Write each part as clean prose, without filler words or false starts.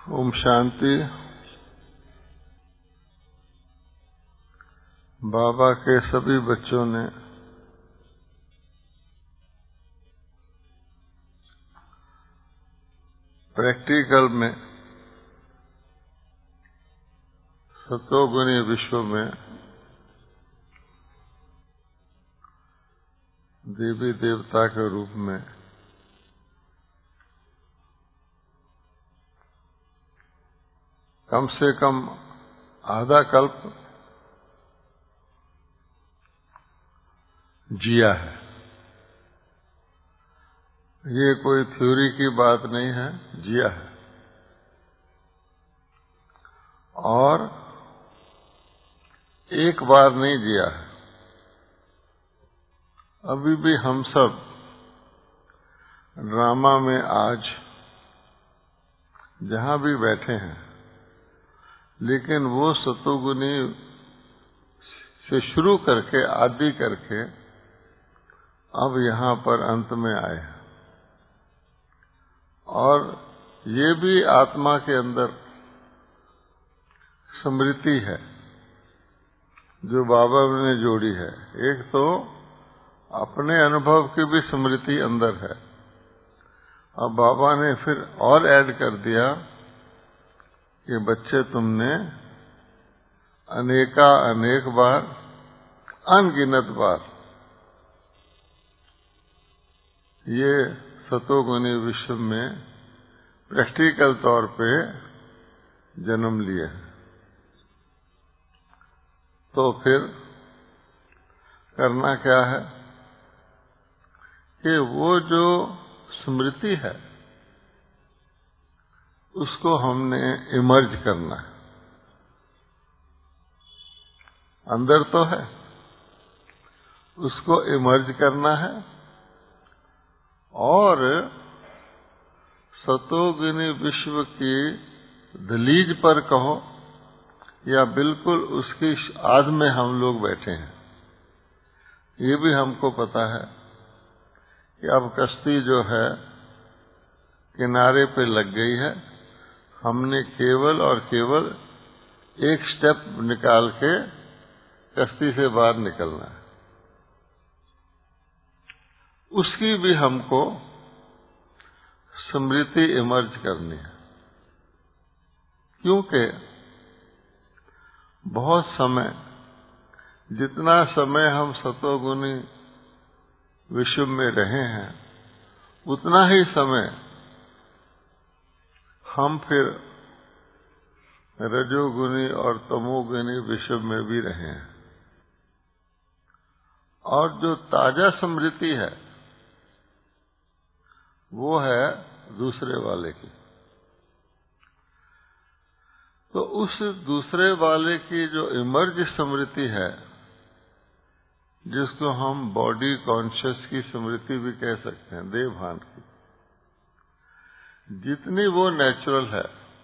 ओम शांति। बाबा के सभी बच्चों ने प्रैक्टिकल में सतोगुणी विश्व में देवी देवता के रूप में कम से कम आधा कल्प जिया है। ये कोई थ्योरी की बात नहीं है, जिया है। और एक बार नहीं जिया है। अभी भी हम सब ड्रामा में आज जहां भी बैठे हैं, लेकिन वो सतोगुनी से शुरू करके आदि करके अब यहाँ पर अंत में आए हैं। और ये भी आत्मा के अंदर स्मृति है जो बाबा ने जोड़ी है। एक तो अपने अनुभव की भी स्मृति अंदर है। अब बाबा ने फिर और ऐड कर दिया कि बच्चे तुमने अनेक बार, अनगिनत बार ये सतोगुणी विश्व में प्रैक्टिकल तौर पे जन्म लिए हैं। तो फिर करना क्या है कि वो जो स्मृति है उसको हमने इमर्ज करना है। अंदर तो है, उसको इमर्ज करना है और सतोगुणी विश्व की दलीज पर कहो या बिल्कुल उसकी आध में हम लोग बैठे हैं। ये भी हमको पता है कि अब कश्ती जो है किनारे पे लग गई है। हमने केवल और केवल एक स्टेप निकाल के कश्ती से बाहर निकलना है। उसकी भी हमको स्मृति इमर्ज करनी है, क्योंकि बहुत समय, जितना समय हम सतोगुणी विश्व में रहे हैं, उतना ही समय हम फिर रजोगुणी और तमोगुणी विश्व में भी रहे हैं। और जो ताजा स्मृति है वो है दूसरे वाले की। तो उस दूसरे वाले की जो इमर्ज स्मृति है, जिसको हम बॉडी कॉन्शियस की स्मृति भी कह सकते हैं, देह भान की, जितनी वो नेचुरल है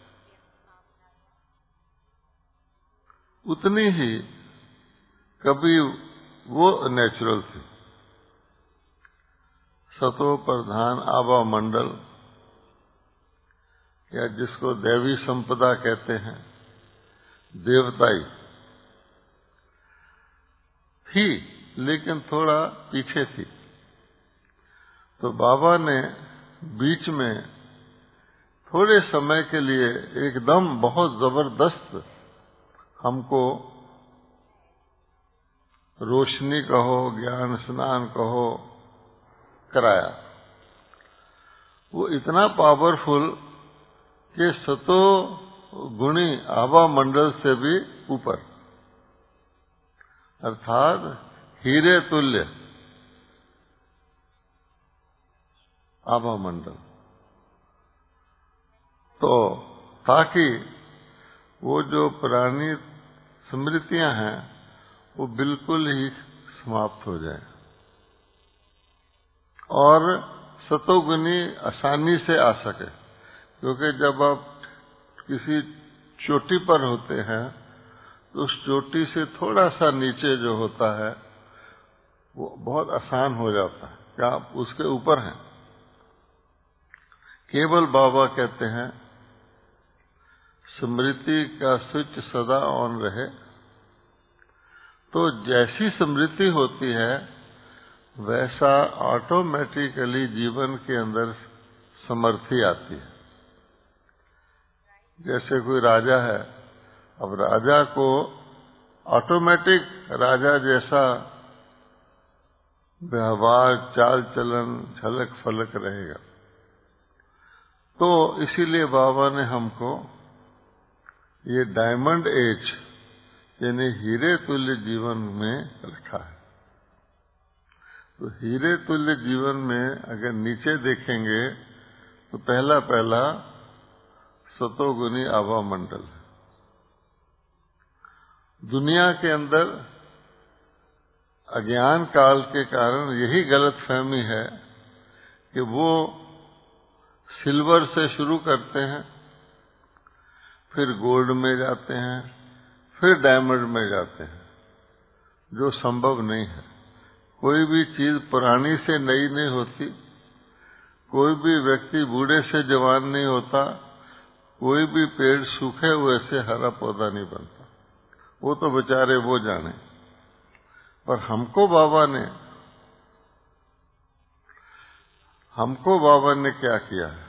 उतनी ही कभी वो नेचुरल थी। सतो प्रधान आभा मंडल, या जिसको दैवी संपदा कहते हैं, देवताई थी, लेकिन थोड़ा पीछे थी। तो बाबा ने बीच में थोड़े समय के लिए एकदम बहुत जबरदस्त हमको रोशनी कहो, ज्ञान स्नान कहो, कराया। वो इतना पावरफुल कि सतो गुणी आभा मंडल से भी ऊपर, अर्थात हीरे तुल्य आभा मंडल। तो ताकि वो जो पुरानी स्मृतियां हैं वो बिल्कुल ही समाप्त हो जाए और सतोगुणी आसानी से आ सके। क्योंकि जब आप किसी चोटी पर होते हैं तो उस चोटी से थोड़ा सा नीचे जो होता है वो बहुत आसान हो जाता है कि आप उसके ऊपर हैं। केवल बाबा कहते हैं स्मृति का स्विच सदा ऑन रहे, तो जैसी स्मृति होती है वैसा ऑटोमेटिकली जीवन के अंदर समर्थी आती है। जैसे कोई राजा है, अब राजा को ऑटोमेटिक राजा जैसा व्यवहार, चाल चलन, झलक फलक रहेगा। तो इसीलिए बाबा ने हमको ये डायमंड एज यानी हीरे तुल्य जीवन में रखा है। तो हीरे तुल्य जीवन में अगर नीचे देखेंगे तो पहला पहला सतोगुणी आभा मंडल है। दुनिया के अंदर अज्ञान काल के कारण यही गलतफहमी है कि वो सिल्वर से शुरू करते हैं, फिर गोल्ड में जाते हैं, फिर डायमंड में जाते हैं, जो संभव नहीं है। कोई भी चीज पुरानी से नई नहीं होती, कोई भी व्यक्ति बूढ़े से जवान नहीं होता, कोई भी पेड़ सूखे हुए से हरा पौधा नहीं बनता। वो तो बेचारे वो जाने। पर हमको बाबा ने क्या किया है?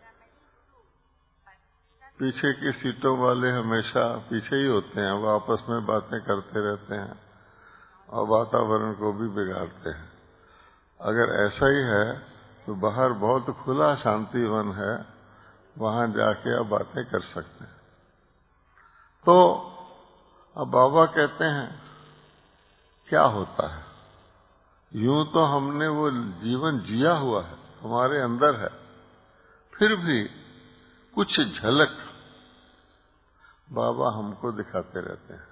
पीछे की सीटों वाले हमेशा पीछे ही होते हैं, वो आपस में बातें करते रहते हैं और वातावरण को भी बिगाड़ते हैं। अगर ऐसा ही है तो बाहर बहुत खुला शांतिवन है, वहां जाके आप बातें कर सकते हैं। तो अब बाबा कहते हैं क्या होता है? यूं तो हमने वो जीवन जिया हुआ है, हमारे अंदर है, फिर भी कुछ झलक बाबा हमको दिखाते रहते हैं।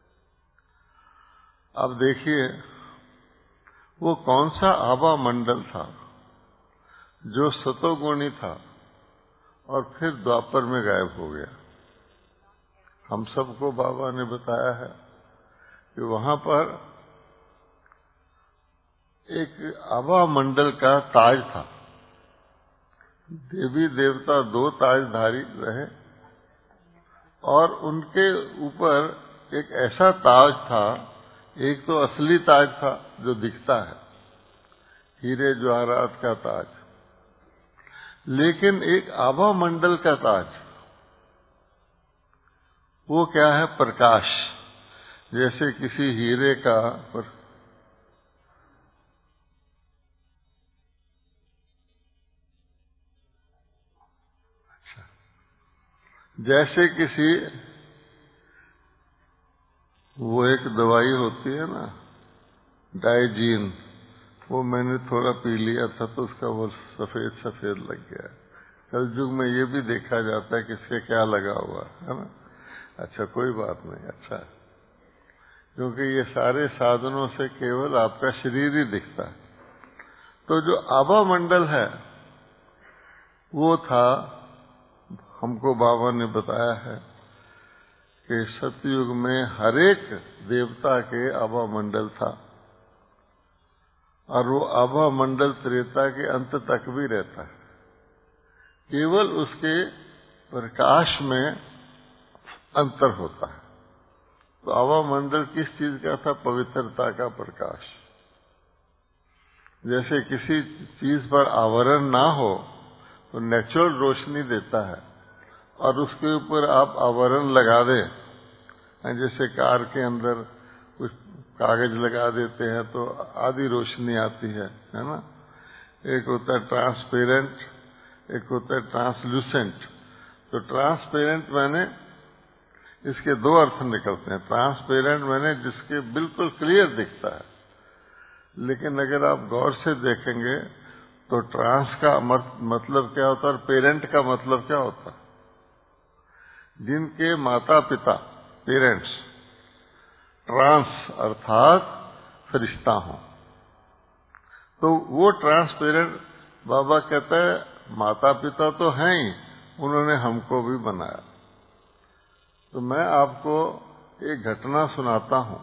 अब देखिए वो कौन सा आभा मंडल था जो सतोगुणी था और फिर द्वापर में गायब हो गया। हम सबको बाबा ने बताया है कि वहां पर एक आभा मंडल का ताज था। देवी देवता 2 ताजधारी रहे और उनके ऊपर एक ऐसा ताज था, एक तो असली ताज था जो दिखता है, हीरे जवाहरात का ताज, लेकिन एक आभा मंडल का ताज, वो क्या है? प्रकाश। जैसे किसी हीरे का जैसे किसी वो एक दवाई होती है ना, डाइजीन, वो मैंने थोड़ा पी लिया था तो उसका वो सफेद सफेद लग गया। कलयुग में ये भी देखा जाता है किसके क्या लगा हुआ है ना। अच्छा कोई बात नहीं, अच्छा है, क्योंकि ये सारे साधनों से केवल आपका शरीर ही दिखता है। तो जो आभा मंडल है वो था, हमको बाबा ने बताया है कि सतयुग में हर एक देवता के आभा मंडल था और वो आभा मंडल त्रेता के अंत तक भी रहता है। केवल उसके प्रकाश में अंतर होता है। तो आभा मंडल किस चीज का था? पवित्रता का प्रकाश। जैसे किसी चीज पर आवरण ना हो तो नेचुरल रोशनी देता है, और उसके ऊपर आप आवरण लगा दें, जैसे कार के अंदर कुछ कागज लगा देते हैं तो आधी रोशनी आती है ना। एक होता है ट्रांसपेरेंट, एक होता है ट्रांसलूसेंट। तो ट्रांसपेरेंट मैंने इसके 2 अर्थ निकलते हैं। ट्रांसपेरेंट मैंने जिसके बिल्कुल क्लियर दिखता है, लेकिन अगर आप गौर से देखेंगे तो ट्रांस का मतलब क्या होता है और पेरेंट का मतलब क्या होता है? जिनके माता पिता पेरेंट्स ट्रांस अर्थात फरिश्ता हों, तो वो ट्रांसपेरेंट। बाबा कहता है माता पिता तो हैं ही, उन्होंने हमको भी बनाया। तो मैं आपको एक घटना सुनाता हूं।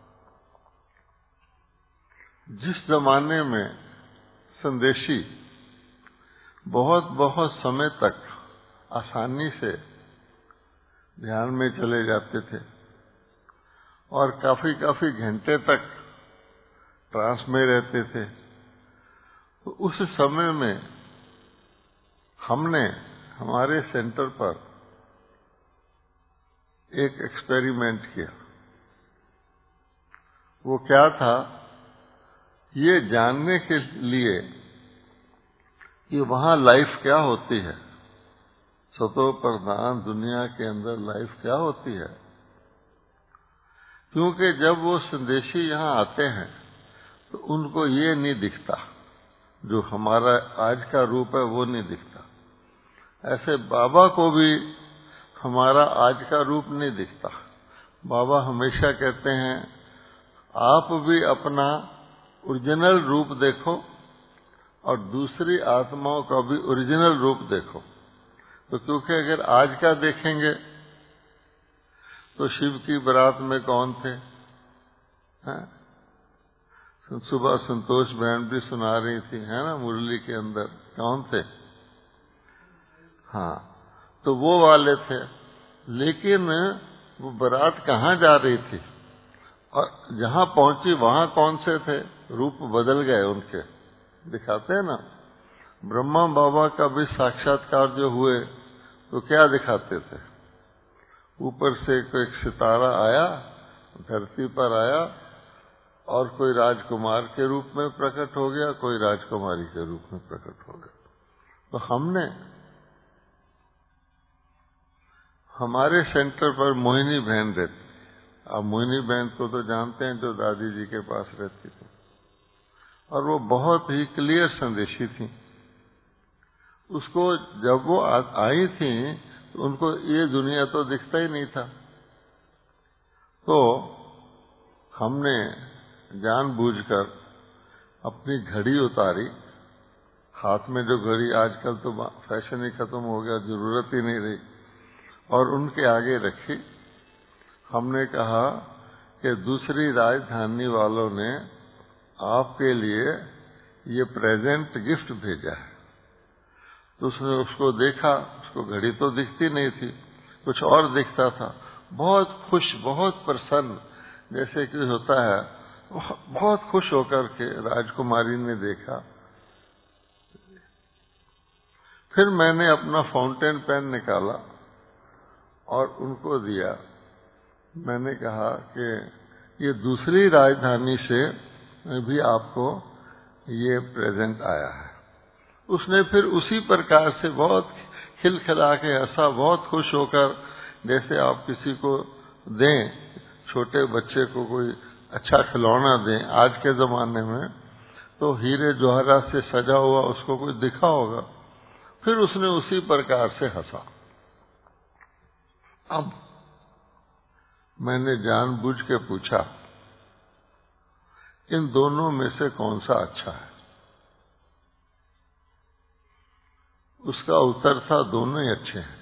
जिस जमाने में संदेशी बहुत बहुत समय तक आसानी से ध्यान में चले जाते थे और काफी काफी घंटे तक ट्रांस में रहते थे। तो उस समय में हमने हमारे सेंटर पर एक एक्सपेरिमेंट किया। वो क्या था, ये जानने के लिए कि वहां लाइफ क्या होती है, सतो प्रधान दुनिया के अंदर लाइफ क्या होती है। क्योंकि जब वो संदेशी यहाँ आते हैं तो उनको ये नहीं दिखता, जो हमारा आज का रूप है वो नहीं दिखता। ऐसे बाबा को भी हमारा आज का रूप नहीं दिखता। बाबा हमेशा कहते हैं आप भी अपना ओरिजिनल रूप देखो और दूसरी आत्माओं का भी ओरिजिनल रूप देखो। तो क्योंकि अगर आज का देखेंगे तो शिव की बारात में कौन थे, सुबह संतोष बहन भी सुना रही थी, है ना, मुरली के अंदर कौन थे। हाँ, तो वो वाले थे। लेकिन वो बारात कहाँ जा रही थी और जहां पहुंची वहां कौन से थे, रूप बदल गए उनके, दिखाते हैं ना। ब्रह्मा बाबा का भी साक्षात्कार जो हुए तो क्या दिखाते थे, ऊपर से कोई सितारा आया, धरती पर आया और कोई राजकुमार के रूप में प्रकट हो गया, कोई राजकुमारी के रूप में प्रकट हो गया। तो हमने हमारे सेंटर पर मोहिनी बहन रहती, आप मोहिनी बहन को तो जानते हैं, जो दादी जी के पास रहती थी, और वो बहुत ही क्लियर संदेशी थी। उसको जब वो आई थी तो उनको ये दुनिया तो दिखता ही नहीं था। तो हमने जानबूझकर अपनी घड़ी उतारी, हाथ में जो घड़ी, आजकल तो फैशन ही खत्म हो गया, जरूरत ही नहीं रही, और उनके आगे रखी। हमने कहा कि दूसरी राजधानी वालों ने आपके लिए ये प्रेजेंट गिफ्ट भेजा है। तो उसने उसको देखा, उसको घड़ी तो दिखती नहीं थी, कुछ और दिखता था। बहुत खुश, बहुत प्रसन्न, जैसे कि होता है, बहुत खुश होकर के राजकुमारी ने देखा। फिर मैंने अपना फाउंटेन पेन निकाला और उनको दिया। मैंने कहा कि ये दूसरी राजधानी से भी आपको ये प्रेजेंट आया है। उसने फिर उसी प्रकार से बहुत खिलखिला के हंसा, बहुत खुश होकर, जैसे आप किसी को दें, छोटे बच्चे को कोई अच्छा खिलौना दें, आज के जमाने में तो हीरे जवाहरात से सजा हुआ उसको कोई दिखा होगा। फिर उसने उसी प्रकार से हंसा। अब मैंने जानबूझ के पूछा, इन दोनों में से कौन सा अच्छा है? उसका उत्तर था, दोनों ही अच्छे हैं।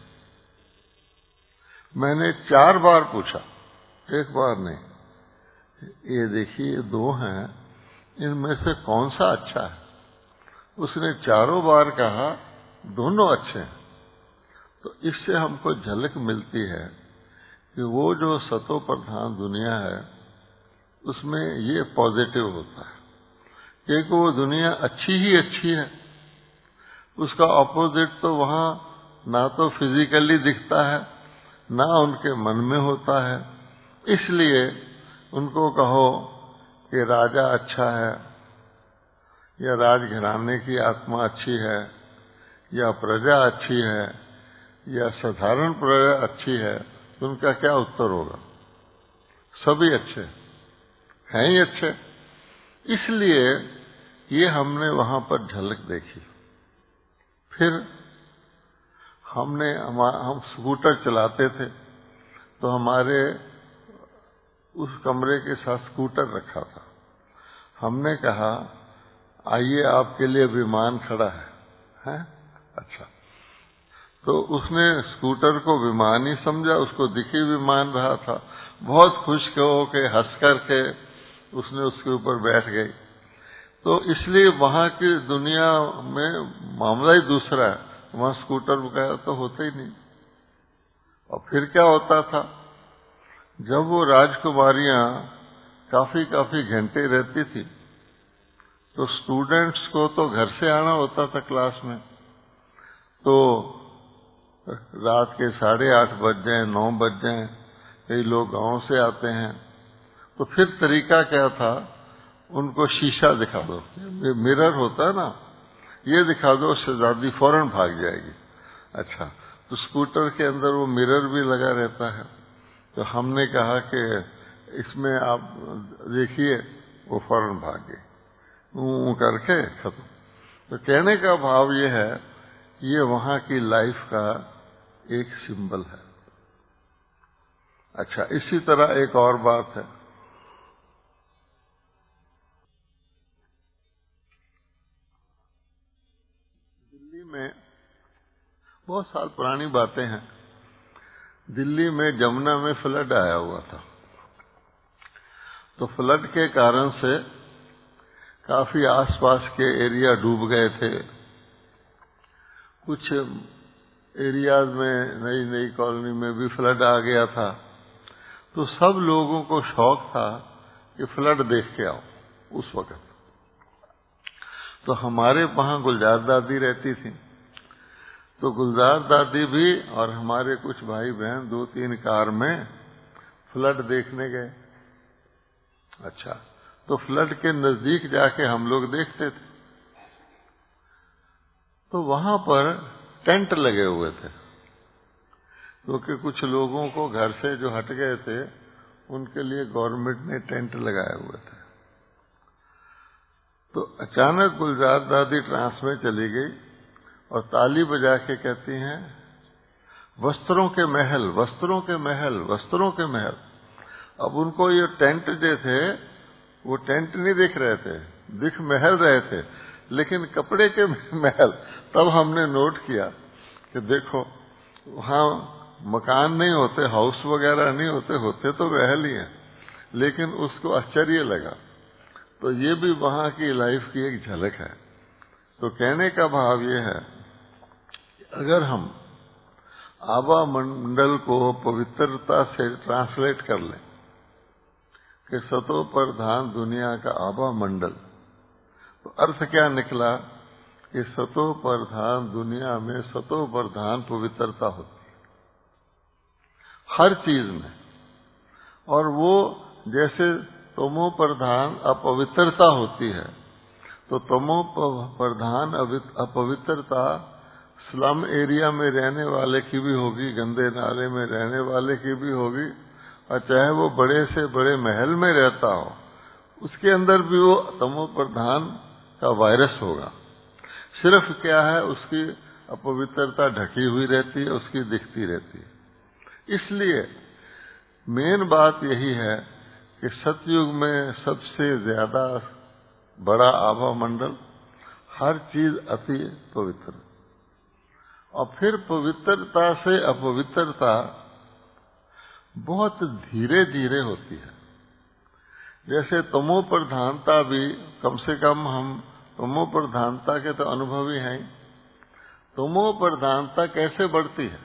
मैंने 4 बार पूछा, एक बार नहीं। ये देखिए, ये 2 हैं, इनमें से कौन सा अच्छा है? उसने 4 बार कहा दोनों अच्छे हैं। तो इससे हमको झलक मिलती है कि वो जो सतो प्रधान दुनिया है उसमें ये पॉजिटिव होता है, क्योंकि वो दुनिया अच्छी ही अच्छी है। उसका ऑपोजिट तो वहां ना तो फिजिकली दिखता है, ना उनके मन में होता है। इसलिए उनको कहो कि राजा अच्छा है, या राजघराने की आत्मा अच्छी है, या प्रजा अच्छी है, या साधारण प्रजा अच्छी है, तो उनका क्या उत्तर होगा? सभी अच्छे हैं ही अच्छे। इसलिए ये हमने वहां पर झलक देखी। फिर हम स्कूटर चलाते थे, तो हमारे उस कमरे के साथ स्कूटर रखा था। हमने कहा आइए आपके लिए विमान खड़ा है? अच्छा। तो उसने स्कूटर को विमान ही समझा, उसको दिखी विमान रहा था। बहुत खुश हो के हंस करके उसने उसके ऊपर बैठ गई। तो इसलिए वहां की दुनिया में मामला ही दूसरा है, वहां स्कूटर वगैरह तो होते ही नहीं। और फिर क्या होता था, जब वो राजकुमारियां काफी घंटे रहती थी तो स्टूडेंट्स को तो घर से आना होता था क्लास में, तो रात के 8:30 बज जाए, 9 बज जाए, कई लोग गांव से आते हैं, तो फिर तरीका क्या था, उनको शीशा दिखा दो, मिरर होता है ना, ये दिखा दो, शहजादी फौरन भाग जाएगी। अच्छा, तो स्कूटर के अंदर वो मिरर भी लगा रहता है, तो हमने कहा कि इसमें आप देखिए, वो फौरन भाग गई, करके खत्म। तो कहने का भाव ये है, ये वहां की लाइफ का एक सिंबल है। अच्छा, इसी तरह एक और बात है, दिल्ली में बहुत साल पुरानी बातें हैं, दिल्ली में जमुना में फ्लड आया हुआ था, तो फ्लड के कारण से काफी आसपास के एरिया डूब गए थे। कुछ एरियाज में, नई कॉलोनी में भी फ्लड आ गया था, तो सब लोगों को शौक था कि फ्लड देख के आओ उस वक्त। तो हमारे वहां गुलजार दादी रहती थी, तो गुलजार दादी भी और हमारे कुछ भाई बहन 2-3 कार में फ्लड देखने गए। अच्छा, तो फ्लड के नजदीक जाके हम लोग देखते थे, तो वहां पर टेंट लगे हुए थे, क्योंकि कुछ लोगों को घर से जो हट गए थे उनके लिए गवर्नमेंट ने टेंट लगाए हुए थे। तो अचानक गुलजार दादी ट्रांस में चली गई और ताली बजा के कहती हैं, वस्त्रों के महल, वस्त्रों के महल, वस्त्रों के महल। अब उनको ये टेंट जो थे, वो टेंट नहीं दिख रहे थे, दिख महल रहे थे, लेकिन कपड़े के महल। तब हमने नोट किया कि देखो, वहां मकान नहीं होते, हाउस वगैरह नहीं होते, होते तो महल ही हैं, लेकिन उसको आश्चर्य लगा। तो ये भी वहां की लाइफ की एक झलक है। तो कहने का भाव ये है, अगर हम आभा मंडल को पवित्रता से ट्रांसलेट कर लें कि सतो प्रधान दुनिया का आभा मंडल, तो अर्थ क्या निकला कि सतो प्रधान दुनिया में सतो प्रधान पवित्रता होती है हर चीज में, और वो जैसे तमो प्रधान अपवित्रता होती है, तो तमो प्रधान अपवित्रता स्लम एरिया में रहने वाले की भी होगी, गंदे नाले में रहने वाले की भी होगी, और चाहे वो बड़े से बड़े महल में रहता हो, उसके अंदर भी वो तमो प्रधान का वायरस होगा। सिर्फ क्या है, उसकी अपवित्रता ढकी हुई रहती है, उसकी दिखती रहती है। इसलिए मेन बात यही है कि सतयुग में सबसे ज्यादा बड़ा आभा मंडल, हर चीज अति पवित्र, और फिर पवित्रता से अपवित्रता बहुत धीरे धीरे होती है। जैसे तमो प्रधानता भी, कम से कम हम तमो प्रधानता के तो अनुभवी हैं। तमो प्रधानता कैसे बढ़ती है?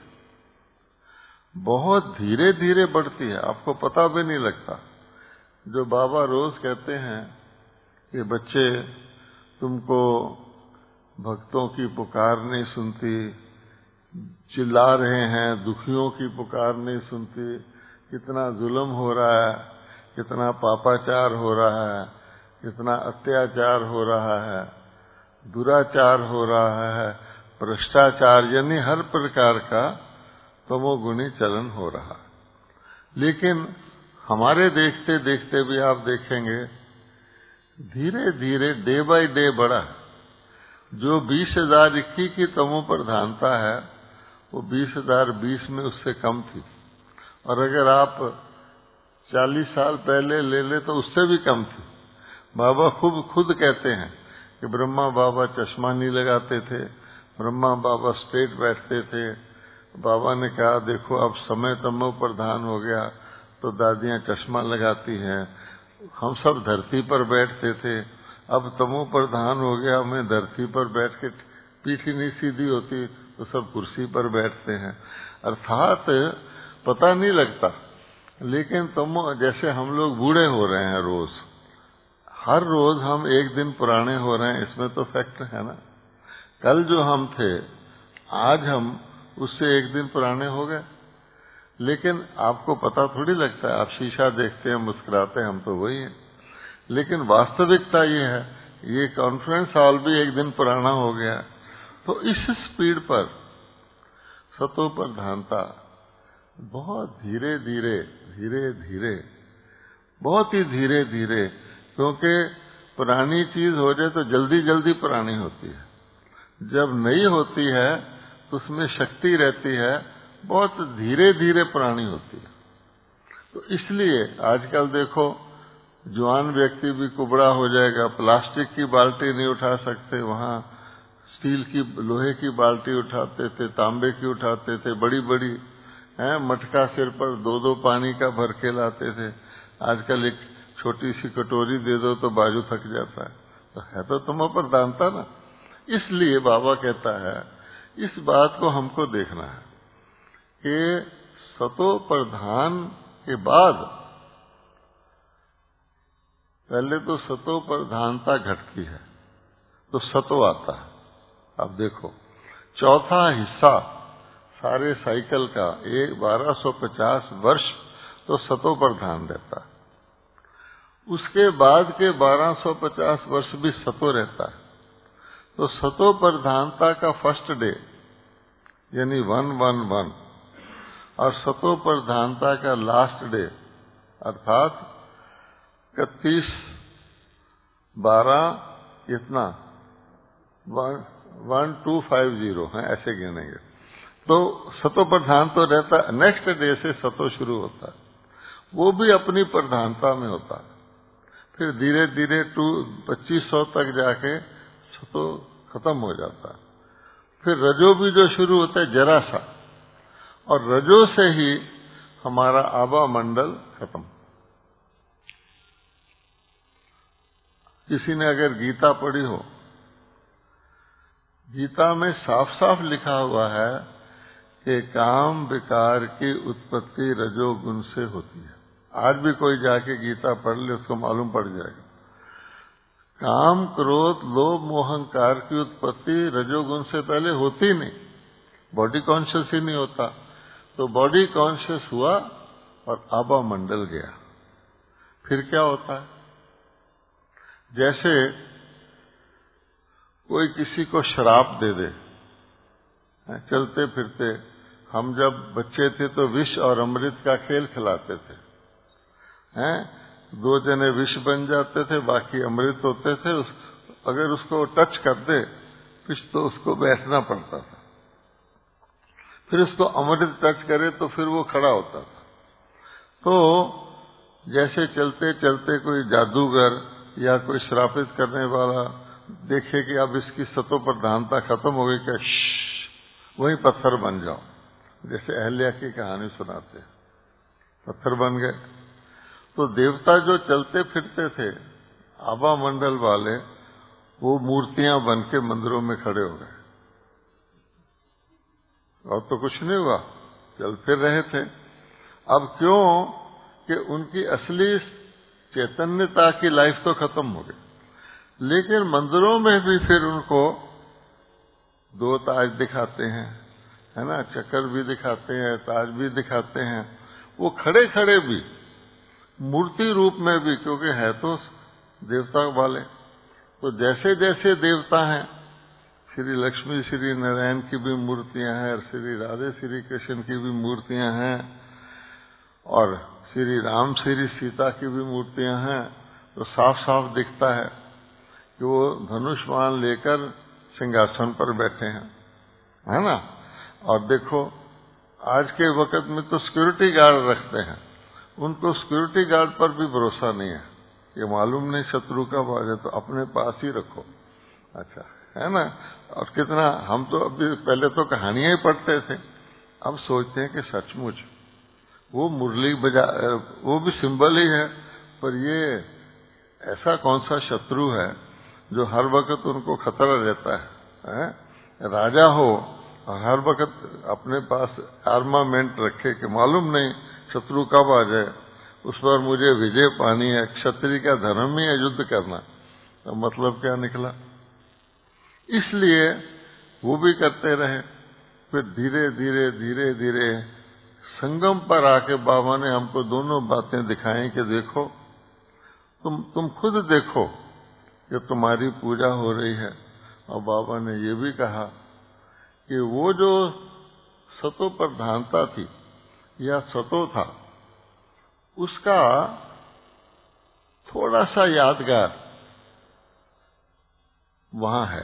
बहुत धीरे धीरे बढ़ती है, आपको पता भी नहीं लगता। जो बाबा रोज कहते हैं कि बच्चे, तुमको भक्तों की पुकार नहीं सुनती, चिल्ला रहे हैं, दुखियों की पुकार नहीं सुनती, कितना जुल्म हो रहा है, कितना पापाचार हो रहा है, कितना अत्याचार हो रहा है, दुराचार हो रहा है, भ्रष्टाचार, यानी हर प्रकार का तमोगुणी चलन हो रहा है। लेकिन हमारे देखते देखते भी आप देखेंगे धीरे धीरे डे बाय डे बढ़ा। जो 20,021 की तमो प्रधानता है, वो 20,020 में उससे कम थी, और अगर आप 40 साल पहले ले ले तो उससे भी कम थी। बाबा खुद कहते हैं कि ब्रह्मा बाबा चश्मा नहीं लगाते थे, ब्रह्मा बाबा स्ट्रेट बैठते थे। बाबा ने कहा, देखो अब समय तमो प्रधान हो गया तो दादियां चश्मा लगाती हैं, हम सब धरती पर बैठते थे, अब तमो प्रधान हो गया, मैं धरती पर बैठ के पीठ ही नहीं सीधी होती तो सब कुर्सी पर बैठते हैं। अर्थात पता नहीं लगता। लेकिन तुम जैसे हम लोग बूढ़े हो रहे हैं रोज, हर रोज हम एक दिन पुराने हो रहे हैं, इसमें तो फैक्ट है ना। कल जो हम थे आज हम उससे एक दिन पुराने हो गए, लेकिन आपको पता थोड़ी लगता है। आप शीशा देखते हैं, मुस्कुराते हैं, हम तो वही हैं। लेकिन वास्तविकता ये है, ये कॉन्फ्रेंस हॉल भी एक दिन पुराना हो गया। तो इस स्पीड पर सतो प्रधानता बहुत धीरे धीरे धीरे धीरे, बहुत ही धीरे धीरे, क्योंकि पुरानी चीज हो जाए तो जल्दी जल्दी पुरानी होती है, जब नई होती है तो उसमें शक्ति रहती है, बहुत धीरे धीरे पुरानी होती है। तो इसलिए आजकल देखो, जवान व्यक्ति भी कुबड़ा हो जाएगा, प्लास्टिक की बाल्टी नहीं उठा सकते, वहां स्टील की, लोहे की बाल्टी उठाते थे, तांबे की उठाते थे, बड़ी बड़ी मटका सिर पर दो दो पानी का भर के लाते थे। आजकल एक छोटी सी कटोरी दे दो तो बाजू थक जाता है। तो है तो तुम प्रधानता ना। इसलिए बाबा कहता है इस बात को हमको देखना है कि सतो प्रधान के बाद पहले तो सतो प्रधानता घटती है तो सतो आता है। अब देखो, चौथा हिस्सा सारे साइकिल का 1250 वर्ष तो सतो प्रधान रहता है, उसके बाद के 1250 वर्ष भी सतो रहता है। तो सतो प्रधानता का फर्स्ट डे यानी 111 और सतो प्रधानता का लास्ट डे अर्थात 31/12 इतना 1250 है, ऐसे गिनेंगे तो सतो प्रधान तो रहता है। नेक्स्ट डे से सतो शुरू होता है, वो भी अपनी प्रधानता में होता है। फिर धीरे धीरे 2500 तक जाके सतो खत्म हो जाता है। फिर रजो भी जो शुरू होता है जरा सा, और रजो से ही हमारा आभा मंडल खत्म। किसी ने अगर गीता पढ़ी हो, गीता में साफ साफ लिखा हुआ है कि काम विकार की उत्पत्ति रजोगुण से होती है। आज भी कोई जाके गीता पढ़ ले, उसको मालूम पड़ जाएगा। काम क्रोध लोभ मोह अहंकार की उत्पत्ति रजोगुण से पहले होती नहीं, बॉडी कॉन्शियस ही नहीं होता। तो बॉडी कॉन्शियस हुआ और आभा मंडल गया। फिर क्या होता है? जैसे कोई किसी को शराब दे दे, चलते फिरते, हम जब बच्चे थे तो विष और अमृत का खेल खिलाते थे, दो जने विष बन जाते थे, बाकी अमृत होते थे। अगर उसको टच कर दे फिर तो उसको बैठना पड़ता था, फिर उसको अमृत टच करे तो फिर वो खड़ा होता था। तो जैसे चलते चलते कोई जादूगर या कोई श्रापित करने वाला देखे कि अब इसकी सतो प्रधानता खत्म हो गई, क्या वही पत्थर बन जाओ। जैसे अहल्या की कहानी सुनाते, पत्थर बन गए। तो देवता जो चलते फिरते थे आभा मंडल वाले, वो मूर्तियां बन के मंदिरों में खड़े हो गए, और तो कुछ नहीं हुआ, चल फिर रहे थे। अब क्यों कि उनकी असली चैतन्यता की लाइफ तो खत्म हो गई, लेकिन मंदिरों में भी फिर उनको दो ताज दिखाते हैं, है ना, चक्कर भी दिखाते हैं, ताज भी दिखाते हैं। वो खड़े खड़े भी मूर्ति रूप में भी, क्योंकि है तो देवता वाले। तो जैसे जैसे देवता हैं, श्री लक्ष्मी श्री नारायण की भी मूर्तियां हैं, श्री राधे श्री कृष्ण की भी मूर्तियां हैं, और श्री राम श्री सीता की भी मूर्तियां हैं। तो साफ साफ दिखता है कि वो धनुष्मान लेकर सिंहासन पर बैठे हैं, है ना। और देखो आज के वक्त में तो सिक्योरिटी गार्ड रखते हैं, उनको सिक्योरिटी गार्ड पर भी भरोसा नहीं है। ये मालूम नहीं शत्रु कब आ जाए, तो अपने पास ही रखो, अच्छा, है ना। और कितना, हम तो अभी पहले तो कहानियां ही पढ़ते थे, अब सोचते हैं कि सचमुच वो मुरली बजा, वो भी सिंबल ही है, पर ये ऐसा कौन सा शत्रु है जो हर वक्त उनको खतरा रहता है? राजा हो और हर वक्त अपने पास आर्मामेंट रखे कि मालूम नहीं शत्रु कब आ जाए, उस पर मुझे विजय पानी है। क्षत्रिय का धर्म ही है युद्ध करना, तो मतलब क्या निकला। इसलिए वो भी करते रहे। फिर धीरे धीरे धीरे धीरे संगम पर आके बाबा ने हमको दोनों बातें दिखाई कि देखो, तुम खुद देखो कि तुम्हारी पूजा हो रही है। और बाबा ने ये भी कहा कि वो जो सतो प्रधानता थी या सतो था, उसका थोड़ा सा यादगार वहां है।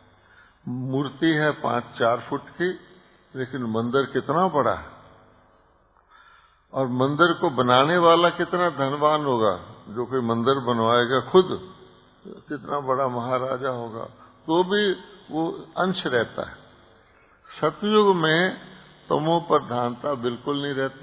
मूर्ति है 5-4 फुट की, लेकिन मंदिर कितना बड़ा है। और मंदिर को बनाने वाला कितना धनवान होगा, जो कोई मंदिर बनवाएगा खुद कितना बड़ा महाराजा होगा, तो भी वो अंश रहता है। सतयुग में तमो प्रधानता बिल्कुल नहीं रहती,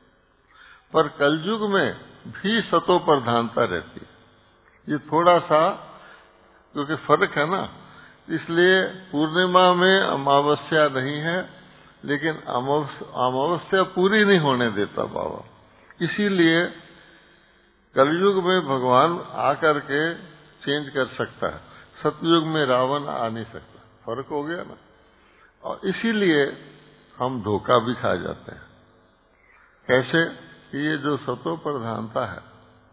पर कलयुग में भी सतो प्रधानता रहती है। ये थोड़ा सा क्योंकि फर्क है ना, इसलिए पूर्णिमा में अमावस्या नहीं है, लेकिन अमावस्या पूरी नहीं होने देता बाबा। इसीलिए कलयुग में भगवान आकर के चेंज कर सकता है, सतयुग में रावण आ नहीं सकता। फर्क हो गया ना। और इसीलिए हम धोखा भी खा जाते हैं। कैसे कि ये जो सतो प्रधानता है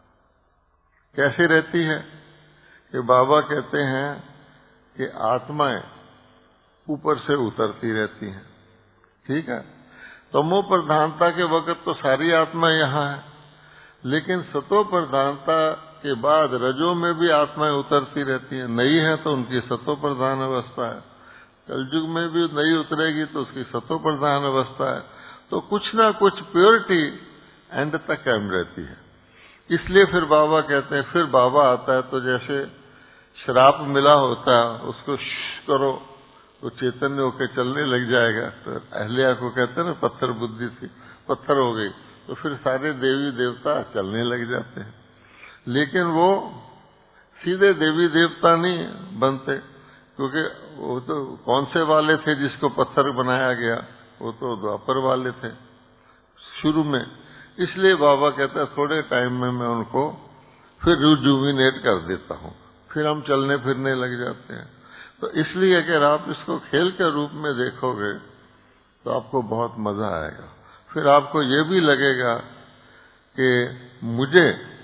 कैसे रहती है कि बाबा कहते हैं कि आत्माएं ऊपर से उतरती रहती हैं। ठीक है, तमो प्रधानता के वक्त तो सारी आत्मा यहाँ है, लेकिन सतो प्रधानता के बाद रजो में भी आत्माएं उतरती रहती हैं। नई है तो उनकी सतो प्रधान अवस्था है, कलयुग में भी नई उतरेगी तो उसकी सतो प्रधान अवस्था है। तो कुछ ना कुछ प्योरिटी एंड तक कायम रहती है। इसलिए फिर बाबा कहते हैं, फिर बाबा आता है तो जैसे श्राप मिला होता है, उसको करो तो चैतन्य होकर चलने लग जाएगा। तो अहल्या को कहते हैं ना पत्थर बुद्धि थी, पत्थर हो गई, तो फिर सारे देवी देवता चलने लग जाते हैं। लेकिन वो सीधे देवी देवता नहीं बनते, क्योंकि वो तो कौन से वाले थे जिसको पत्थर बनाया गया, वो तो द्वापर वाले थे शुरू में। इसलिए बाबा कहता है थोड़े टाइम में मैं उनको फिर रिजुविनेट कर देता हूँ, फिर हम चलने फिरने लग जाते हैं। तो इसलिए अगर आप इसको खेल के रूप में देखोगे तो आपको बहुत मजा आएगा। फिर आपको ये भी लगेगा कि मुझे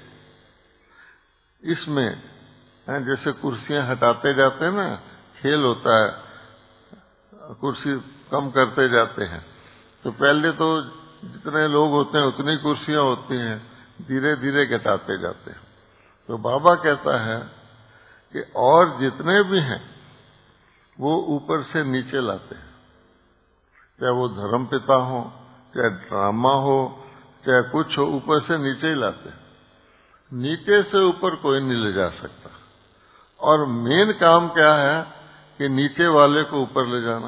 इसमें जैसे कुर्सियां हटाते जाते हैं ना, खेल होता है, कुर्सी कम करते जाते हैं, तो पहले तो जितने लोग होते हैं उतनी कुर्सियां होती हैं, धीरे धीरे घटाते जाते हैं। तो बाबा कहता है कि और जितने भी हैं वो ऊपर से नीचे लाते हैं, चाहे वो धर्मपिता हो, चाहे ड्रामा हो, चाहे कुछ हो, ऊपर से नीचे ही लाते हैं। नीचे से ऊपर कोई नहीं ले जा सकता। और मेन काम क्या है कि नीचे वाले को ऊपर ले जाना,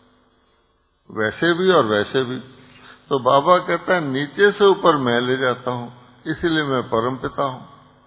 वैसे भी और वैसे भी। तो बाबा कहता है नीचे से ऊपर मैं ले जाता हूं, इसीलिए मैं परमपिता हूं।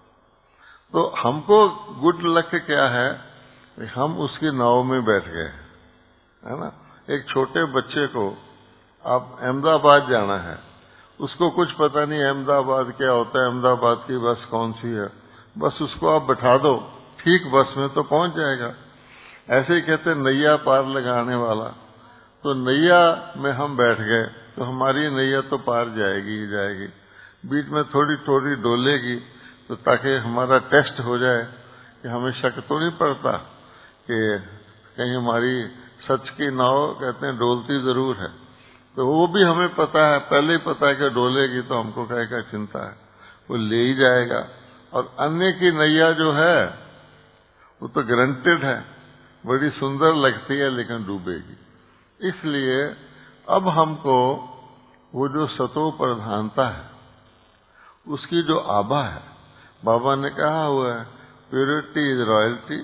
तो हमको गुड लक क्या है, हम उसकी नाव में बैठ गए, है ना। एक छोटे बच्चे को आप अहमदाबाद जाना है, उसको कुछ पता नहीं अहमदाबाद क्या होता है, अहमदाबाद की बस कौन सी है, बस उसको आप बैठा दो, ठीक बस में तो पहुंच जाएगा। ऐसे ही कहते नैया पार लगाने वाला, तो नैया में हम बैठ गए तो हमारी नैया तो पार जाएगी ही जाएगी, बीच में थोड़ी थोड़ी डोलेगी, तो ताकि हमारा टेस्ट हो जाए कि हमें शक तो नहीं पड़ता कि कहीं हमारी सच की नाव कहते हैं डोलती जरूर है। तो वो भी हमें पता है, पहले ही पता है कि डोलेगी, तो हमको कहे क्या चिंता है, वो ले ही जाएगा। और अन्य की नैया जो है वो तो गारंटेड है, बड़ी सुंदर लगती है लेकिन डूबेगी। इसलिए अब हमको वो जो सतो प्रधानता है उसकी जो आभा है, बाबा ने कहा हुआ है purity is royalty,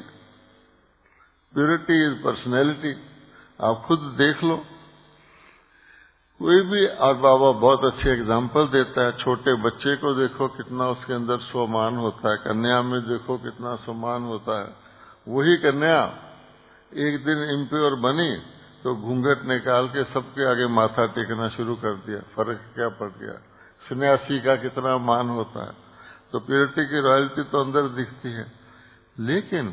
purity is personality. आप खुद देख लो कोई भी, और बाबा बहुत अच्छे एग्जाम्पल देता है। छोटे बच्चे को देखो कितना उसके अंदर स्वमान होता है, कन्या में देखो कितना स्वमान होता है। वही कन्या एक दिन इम्प्योर बनी तो घूंघट निकाल के सबके आगे माथा टेकना शुरू कर दिया। फर्क क्या पड़ गया? सन्यासी का कितना मान होता है। तो प्योरिटी की रॉयल्टी तो अंदर दिखती है। लेकिन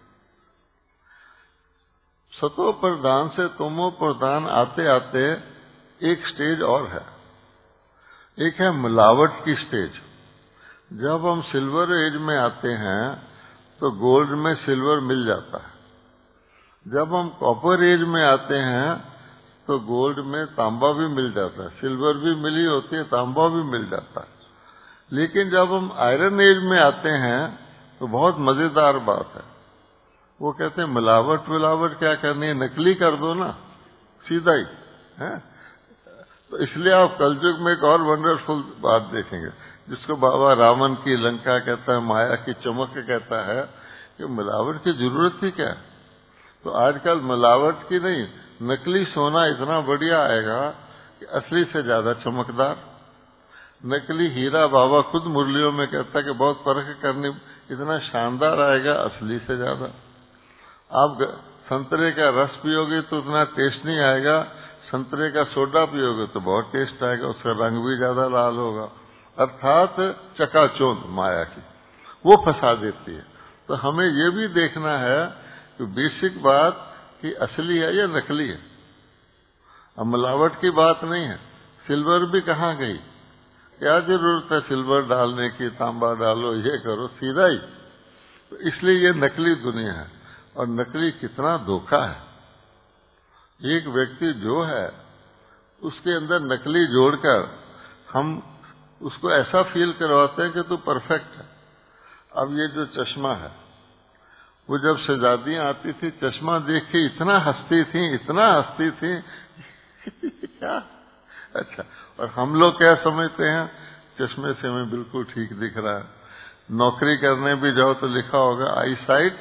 सतो प्रधान से तमो प्रधान आते आते एक स्टेज और है। एक है मिलावट की स्टेज। जब हम सिल्वर एज में आते हैं तो गोल्ड में सिल्वर मिल जाता है। जब हम कॉपर एज में आते हैं तो गोल्ड में तांबा भी मिल जाता है, सिल्वर भी मिली होती है, तांबा भी मिल जाता है। लेकिन जब हम आयरन एज में आते हैं तो बहुत मजेदार बात है। वो कहते हैं मिलावट क्या करनी है, नकली कर दो ना, सीधा ही है। तो इसलिए आप कलयुग में एक और वंडरफुल बात देखेंगे, जिसको बाबा रावण की लंका कहता है, माया की चमक कहता है, कि मिलावट की जरूरत ही क्या है। तो आजकल मिलावट की नहीं, नकली सोना इतना बढ़िया आएगा कि असली से ज्यादा चमकदार। नकली हीरा बाबा खुद मुरलियों में कहता है कि बहुत फर्क करने, इतना शानदार आएगा असली से ज्यादा। आप संतरे का रस पियोगे तो उतना टेस्ट नहीं आएगा, संतरे का सोडा पियोगे तो बहुत टेस्ट आएगा, उसका रंग भी ज्यादा लाल होगा। अर्थात चकाचौंध माया की वो फंसा देती है। तो हमें ये भी देखना है कि बेसिक बात कि असली है या नकली है। अब मिलावट की बात नहीं है। सिल्वर भी कहाँ गई? क्या जरूरत है सिल्वर डालने की, तांबा डालो, ये करो, सीधा ही। तो इसलिए ये नकली दुनिया है। और नकली कितना धोखा है। एक व्यक्ति जो है उसके अंदर नकली जोड़कर हम उसको ऐसा फील करवाते हैं कि तू परफेक्ट है। अब ये जो चश्मा है, वो जब शहजादियां आती थी चश्मा देख के इतना हंसती थी क्या अच्छा। और हम लोग क्या समझते हैं, चश्मे से हमें बिल्कुल ठीक दिख रहा है। नौकरी करने भी जाओ तो लिखा होगा eyesight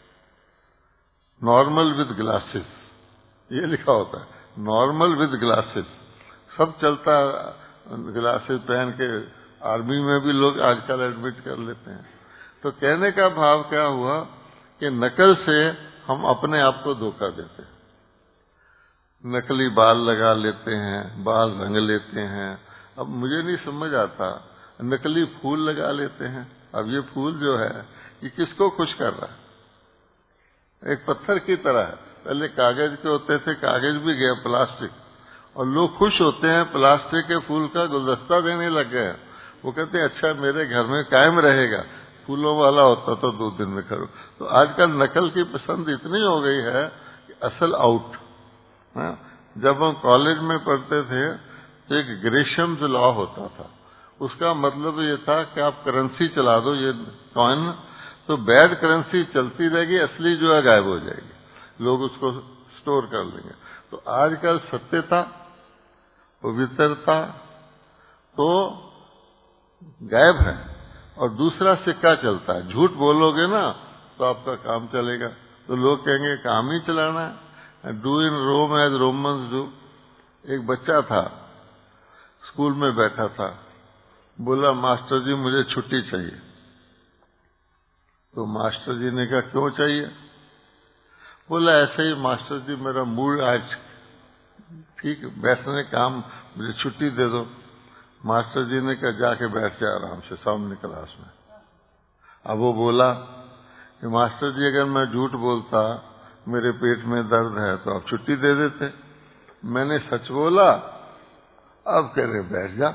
normal with glasses, ये लिखा होता है, नॉर्मल विद ग्लासेस। सब चलता ग्लासेस पहन के। आर्मी में भी लोग आजकल एडमिट कर लेते हैं। तो कहने का भाव क्या हुआ कि नकल से हम अपने आप को धोखा देते हैं। नकली बाल लगा लेते हैं, बाल रंग लेते हैं। अब मुझे नहीं समझ आता, नकली फूल लगा लेते हैं। अब ये फूल जो है ये किसको खुश कर रहा है? एक पत्थर की तरह है। पहले कागज के होते थे, कागज भी गया, प्लास्टिक, और लोग खुश होते हैं प्लास्टिक के फूल का गुलदस्ता देने लग गए। वो कहते हैं अच्छा मेरे घर में कायम रहेगा। फूलों वाला होता तो 2 दिन में करो। तो आजकल नकल की पसंद इतनी हो गई है कि असल आउट। जब हम कॉलेज में पढ़ते थे तो एक ग्रेशम्स लॉ होता था। उसका मतलब ये था कि आप करेंसी चला दो, ये कॉइन, तो बैड करेंसी चलती रहेगी, असली जो है गायब हो जाएगी, लोग उसको स्टोर कर लेंगे। तो आजकल सत्यता, पवित्रता तो गायब है और दूसरा सिक्का चलता है। झूठ बोलोगे ना तो आपका काम चलेगा। तो लोग कहेंगे काम ही चलाना है, do in Rome as Romans do. एक बच्चा था, स्कूल में बैठा था, बोला मास्टर जी मुझे छुट्टी चाहिए। तो मास्टर जी ने कहा क्यों चाहिए? बोला ऐसे ही मास्टर जी मेरा मूड आज ठीक बैठने काम, मुझे छुट्टी दे दो। मास्टर जी ने कहा जाके बैठ जाए आराम से सामने क्लास में। अब वो बोला कि मास्टर जी अगर मैं झूठ बोलता, मेरे पेट में दर्द है, तो आप छुट्टी दे देते। मैंने सच बोला, अब कह रहे बैठ जा।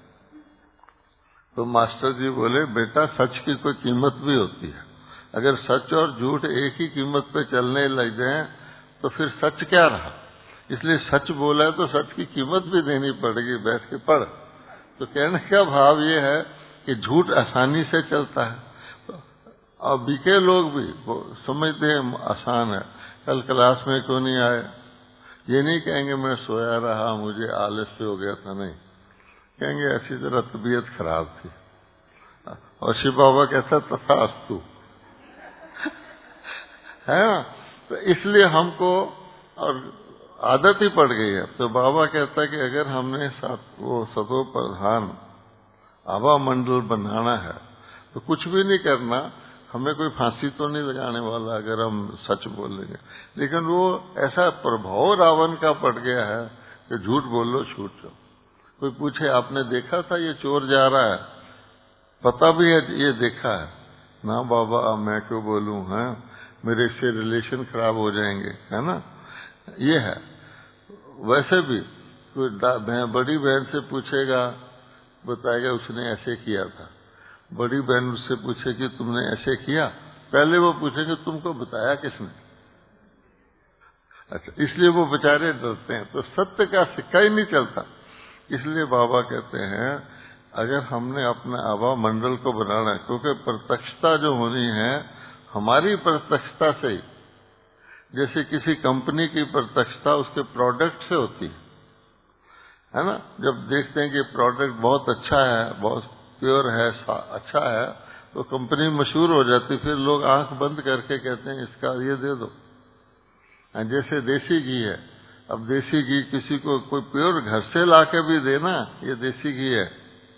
तो मास्टर जी बोले बेटा सच की कोई कीमत भी होती है। अगर सच और झूठ एक ही कीमत पे चलने लग जाए तो फिर सच क्या रहा? इसलिए सच बोला है तो सच की कीमत भी देनी पड़ेगी, बैठ के पढ़। तो कहने का भाव ये है कि झूठ आसानी से चलता है। और बीके लोग भी समझते हैं आसान है। कल क्लास में क्यों नहीं आए? ये नहीं कहेंगे मैं सोया रहा, मुझे आलस्य हो गया था, नहीं कहेंगे ऐसी तरह तबीयत खराब थी। और शिव बाबा कहता तथास्तु है ना। तो इसलिए हमको और आदत ही पड़ गई है। तो बाबा कहता है कि अगर हमने वो सतो प्रधान आभा मंडल बनाना है तो कुछ भी नहीं करना, हमें कोई फांसी तो नहीं लगाने वाला अगर हम सच बोलेंगे। लेकिन वो ऐसा प्रभाव रावण का पड़ गया है कि झूठ बोल लो छूट जाओ। कोई पूछे आपने देखा था ये चोर जा रहा है, पता भी है ये देखा है ना, बाबा मैं क्यों बोलूं, है मेरे से रिलेशन खराब हो जाएंगे, है ना, ये है। वैसे भी कोई बड़ी बहन से पूछेगा, बताएगा उसने ऐसे किया था। बड़ी बहन उससे पूछे कि तुमने ऐसे किया, पहले वो पूछेंगे तुमको बताया किसने। अच्छा, इसलिए वो बेचारे डरते हैं, तो सत्य का सिक्का ही नहीं चलता। इसलिए बाबा कहते हैं अगर हमने अपने आभा मंडल को बनाना है, क्योंकि प्रत्यक्षता जो होनी है हमारी प्रत्यक्षता से ही, जैसे किसी कंपनी की प्रत्यक्षता उसके प्रोडक्ट से होती है ना। जब देखते हैं कि प्रोडक्ट बहुत अच्छा है, बहुत प्योर है, अच्छा है, तो कंपनी मशहूर हो जाती, फिर लोग आंख बंद करके कहते हैं इसका ये दे दो। जैसे देसी घी है, अब देसी घी किसी को कोई प्योर घर से लाके भी देना ये देसी घी है,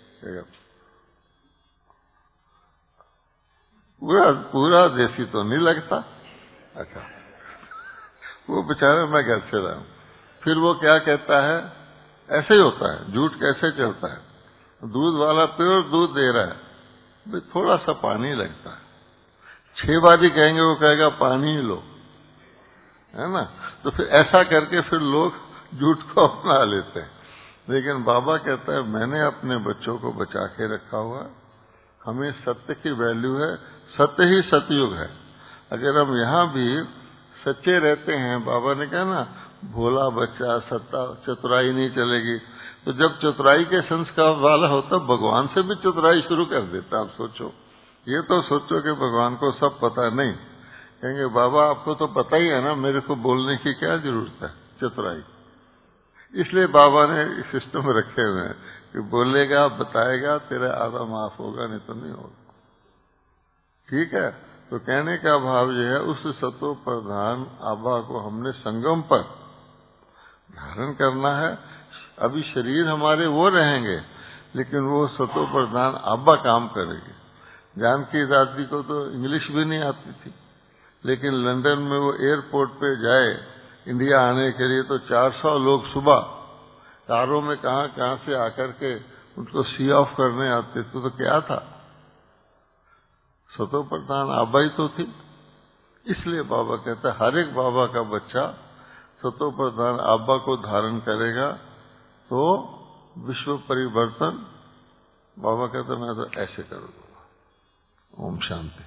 पूरा देसी तो नहीं लगता। अच्छा, वो बेचारा मैं घर से रहा हूं, फिर वो क्या कहता है, ऐसे ही होता है, झूठ कैसे चलता है। दूध वाला प्योर दूध दे रहा है, भाई थोड़ा सा पानी लगता है, 6 बारी कहेंगे वो कहेगा पानी ही लो, है ना। तो फिर ऐसा करके फिर लोग झूठ को अपना लेते हैं। लेकिन बाबा कहता है मैंने अपने बच्चों को बचा के रखा हुआ है, हमें सत्य की वैल्यू है, सत्य ही सतयुग है। अगर हम यहाँ भी सच्चे रहते हैं, बाबा ने कहा ना भोला बच्चा सत्ता चतुराई नहीं चलेगी, तो जब चतुराई के संस्कार वाला होता भगवान से भी चतुराई शुरू कर देता। आप सोचो, ये तो सोचो कि भगवान को सब पता नहीं, कहेंगे बाबा आपको तो पता ही है ना, मेरे को बोलने की क्या जरूरत है चतुराई। इसलिए बाबा ने सिस्टम रखे हुए हैं कि बोलेगा बताएगा तेरा आधा माफ होगा, नहीं तो नहीं होगा। ठीक है, तो कहने का भाव यह है उस सतो प्रधान आभा को हमने संगम पर धारण करना है। अभी शरीर हमारे वो रहेंगे, लेकिन वो सतो प्रधान आभा काम करेगी। जानकी दादी को तो इंग्लिश भी नहीं आती थी, लेकिन लंदन में वो एयरपोर्ट पे जाए इंडिया आने के लिए, तो 400 लोग सुबह कारों में कहां से आकर के उनको सी ऑफ करने आते थे। तो क्या था, सतो प्रधान आभा ही तो थी। इसलिए बाबा कहता है हर एक बाबा का बच्चा सतो प्रधान आभा को धारण करेगा तो विश्व परिवर्तन, बाबा कहते मैं तो ऐसे करूंगा। ओम शांति।